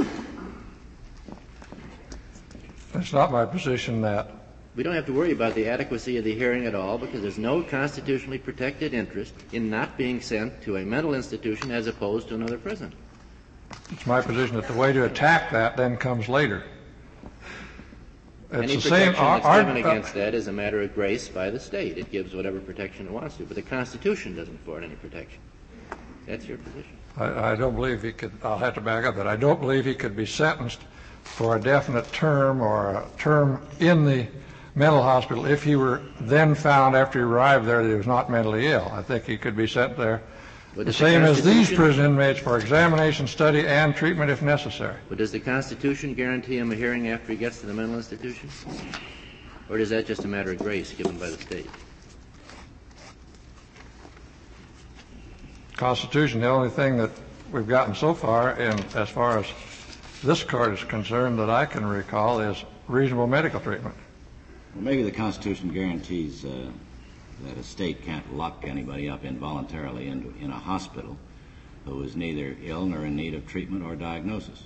it's not my position that we don't have to worry about the adequacy of the hearing at all because there's no constitutionally protected interest in not being sent to a mental institution as opposed to another prison. It's my position that the way to attack that then comes later. It's Any the protection same, that's our, given our, against that is a matter of grace by the state. It gives whatever protection it wants to, but the Constitution doesn't afford any protection. That's your position. I, I don't believe he could, I'll have to back up that. I don't believe he could be sentenced for a definite term or a term in the mental hospital if he were then found after he arrived there that he was not mentally ill. I think he could be sent there But the does same as these Constitution- prison inmates for examination, study, and treatment if necessary. But does the Constitution guarantee him a hearing after he gets to the mental institution? Or is that just a matter of grace given by the state? Constitution, the only thing that we've gotten so far, and as far as this court is concerned that I can recall, is reasonable medical treatment. Well, maybe the Constitution guarantees uh, that a state can't lock anybody up involuntarily in, in a hospital who is neither ill nor in need of treatment or diagnosis.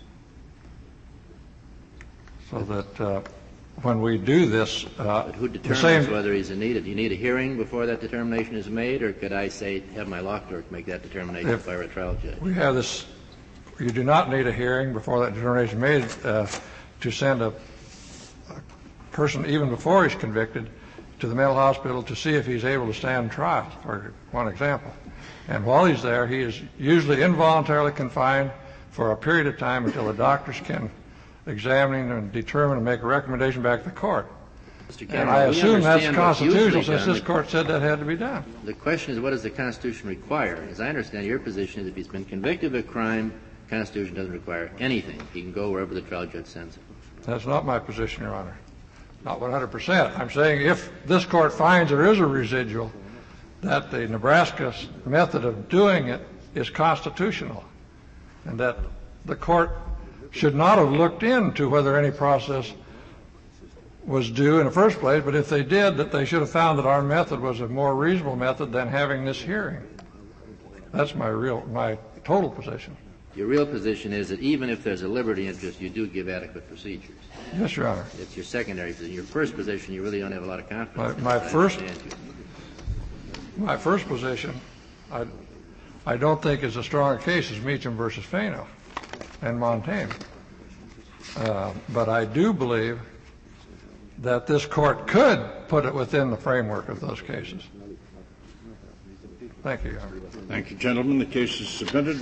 So that uh, when we do this, uh, But who the determines same, whether he's in need? Do you need a hearing before that determination is made, or could I say, have my law clerk make that determination if, If I were a trial judge? we have this, you do not need a hearing before that determination made uh, to send a, a person, even before he's convicted, to the mental hospital to see if he's able to stand trial, for one example. And while he's there, he is usually involuntarily confined for a period of time until the doctors can examine and determine and make a recommendation back to the court. Mister And Cameron, I we assume that's understand what's constitutional usually since done. this court said that had to be done. The question is, what does the Constitution require? As I understand your position is if he's been convicted of a crime, the Constitution doesn't require anything. He can go wherever the trial judge sends him. That's not my position, Your Honor. Not one hundred percent. I'm saying if this court finds there is a residual, that the Nebraska method of doing it is constitutional, and that the court should not have looked into whether any process was due in the first place, but if they did, that they should have found that our method was a more reasonable method than having this hearing. That's my real, my total position. Your real position is that even if there's a liberty interest, you do give adequate procedures. Yes, Your Honor. It's your secondary position. Your first position, you really don't have a lot of confidence. My, my in. I first, understand you. my first position, I, I don't think is a stronger case as Meacham versus Fano and Montaigne. Uh, but I do believe that this court could put it within the framework of those cases. Thank you, Your Honor. Thank you, gentlemen. The case is submitted.